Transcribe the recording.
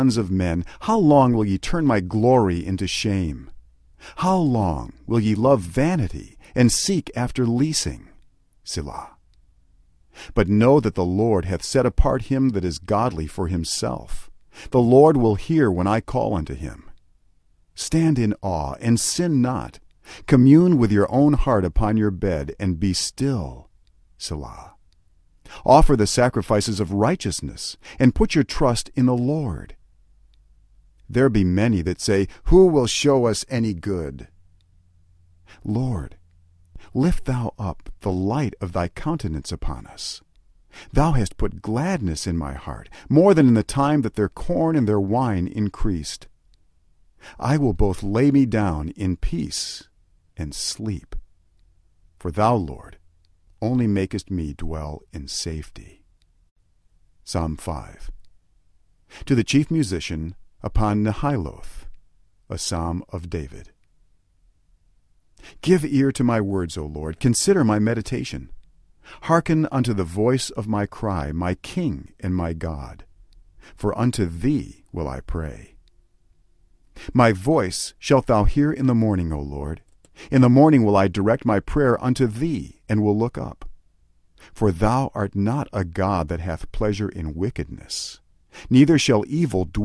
sons of men, how long will ye turn my glory into shame? How long will ye love vanity, and seek after leasing? Selah. But know that the Lord hath set apart him that is godly for himself. The Lord will hear when I call unto him. Stand in awe, and sin not. Commune with your own heart upon your bed, and be still. Selah. Offer the sacrifices of righteousness, and put your trust in the Lord. There be many that say, Who will show us any good? Lord, lift thou up the light of thy countenance upon us. Thou hast put gladness in my heart, more than in the time that their corn and their wine increased. I will both lay me down in peace and sleep. For thou, Lord, only makest me dwell in safety. Psalm 5. To the chief musician, upon Nehiloth, a psalm of David. Give ear to my words, O Lord, consider my meditation. Hearken unto the voice of my cry, my King and my God. For unto thee will I pray. My voice shalt thou hear in the morning, O Lord. In the morning will I direct my prayer unto thee, and will look up. For thou art not a God that hath pleasure in wickedness, neither shall evil dwell